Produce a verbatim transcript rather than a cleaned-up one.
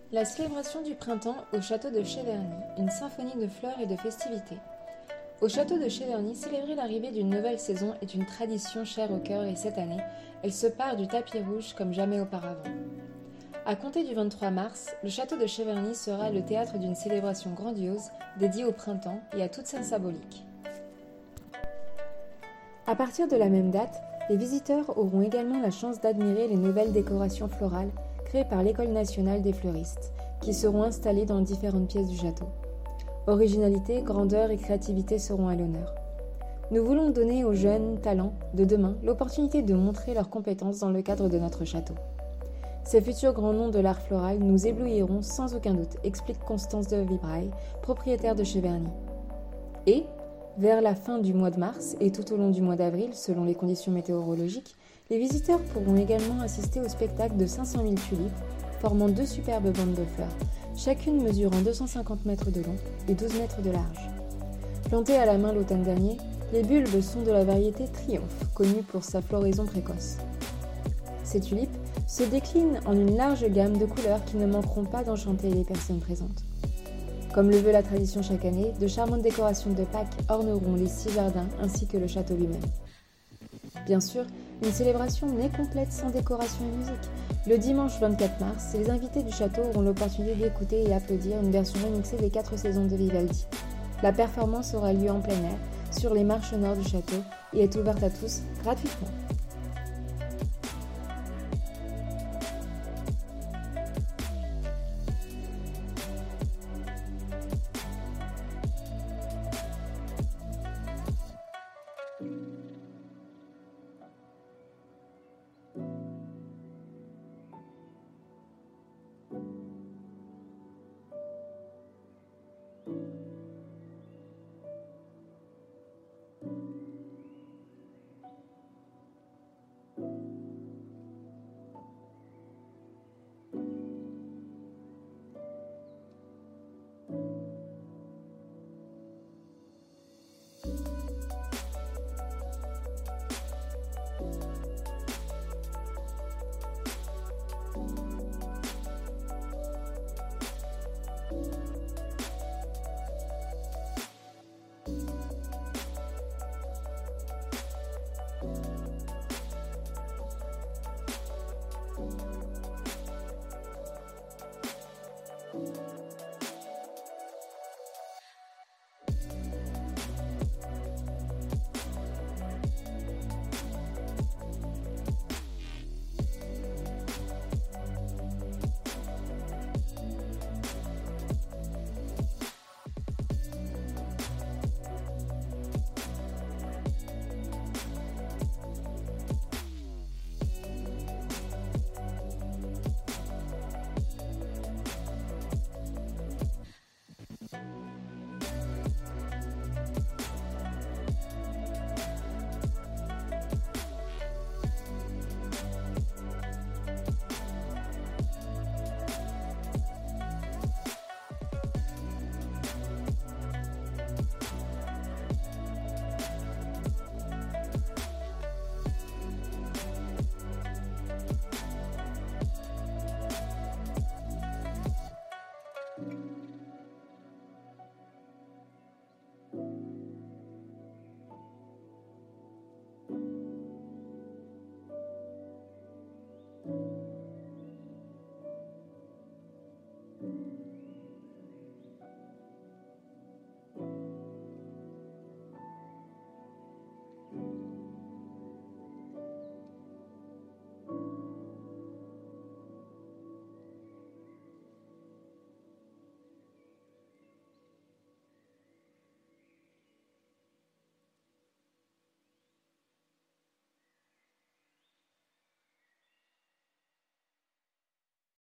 La célébration du printemps au château de Cheverny, une symphonie de fleurs et de festivités. Au château de Cheverny, célébrer l'arrivée d'une nouvelle saison est une tradition chère au cœur et cette année, elle se part du tapis rouge comme jamais auparavant. À compter du vingt-trois mars, le château de Cheverny sera le théâtre d'une célébration grandiose dédiée au printemps et à toute sa symbolique. À partir de la même date, les visiteurs auront également la chance d'admirer les nouvelles décorations florales créées par l'École nationale des fleuristes, qui seront installées dans différentes pièces du château. Originalité, grandeur et créativité seront à l'honneur. Nous voulons donner aux jeunes talents de demain l'opportunité de montrer leurs compétences dans le cadre de notre château. Ces futurs grands noms de l'art floral nous éblouiront sans aucun doute, explique Constance de Vibrail, propriétaire de Cheverny. Et, vers la fin du mois de mars et tout au long du mois d'avril, selon les conditions météorologiques, les visiteurs pourront également assister au spectacle de cinq cent mille tulipes, formant deux superbes bandes de fleurs, chacune mesurant deux cent cinquante mètres de long et douze mètres de large. Plantées à la main l'automne dernier, les bulbes sont de la variété Triomphe, connue pour sa floraison précoce. Ces tulipes se déclinent en une large gamme de couleurs qui ne manqueront pas d'enchanter les personnes présentes. Comme le veut la tradition chaque année, de charmantes décorations de Pâques orneront les six jardins ainsi que le château lui-même. Bien sûr, une célébration n'est complète sans décoration et musique. Le dimanche vingt-quatre mars, les invités du château auront l'opportunité d'écouter et applaudir une version remixée des quatre saisons de Vivaldi. La performance aura lieu en plein air, sur les marches nord du château, et est ouverte à tous gratuitement.